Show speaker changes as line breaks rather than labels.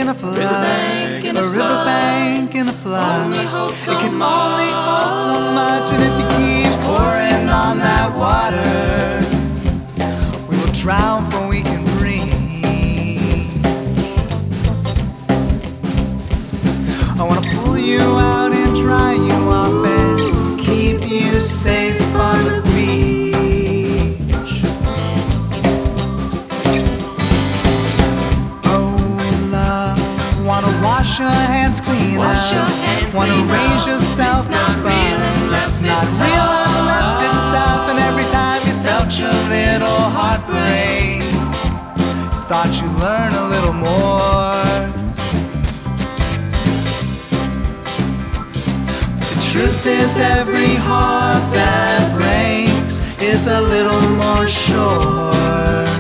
in a flood, a riverbank in a flood. It can only hold so much, and if you keep pouring on that water, we will drown before we can breathe. I want to pull you out and dry you off and keep you safe on the beach. Oh, love, wanna wash your hands clean up, wanna raise yourself above. It's not real unless it's tough, and every time you felt your little heart break, thought you'd learn a little more. Truth is, every heart that breaks is a little more sure.